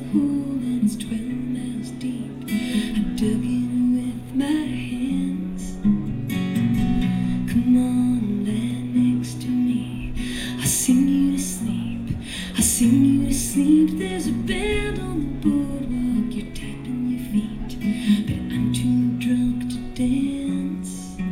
hole and it's 12 miles deep. I dug it with my hands. Come on, lie next to me. I'll sing you to sleep. I'll sing you to sleep. There's a band on the boardwalk. You're tapping your feet, but I'm too drunk to dance.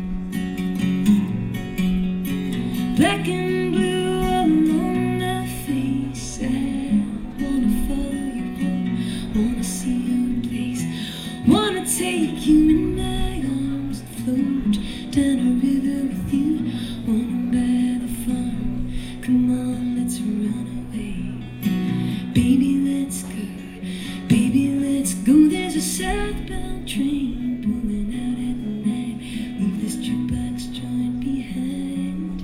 Black and blue all on my face. I wanna follow you home, wanna see your place, wanna take you in my arms and float down a river with you, wanna buy the farm. Come on, let's run away. Baby, let's go. Baby, let's go. There's a southbound train pulling out at night. Leave this jukebox joint behind.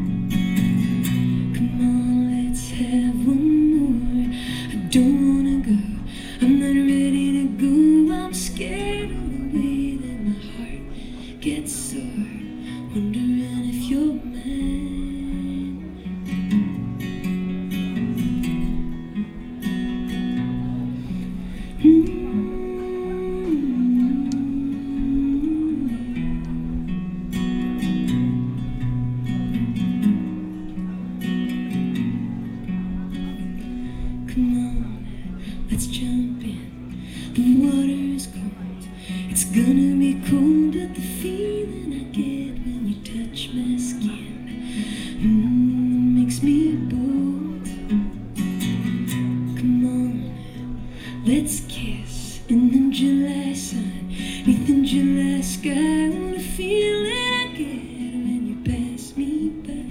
Come on, let's have one more. I don't wanna go. I'm not ready to go. I'm scared of the way that my heart gets sore, wondering if you're mine. Come on, let's jump in. The water is cold. It's gonna be cold, but the feeling I get when you touch my skin makes me bold. Come on, let's kiss in the July sun, neath the July sky. What a feeling I get when you pass me by.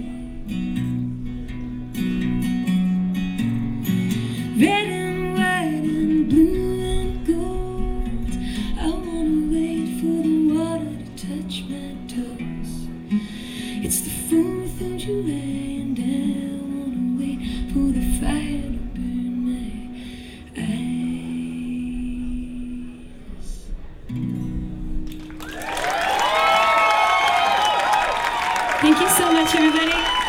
Red and white and blue and gold. I wanna wait for the water to touch my toes. It's the 4th of July and I wanna wait for the fire to burn my eyes. Thank you so much, everybody.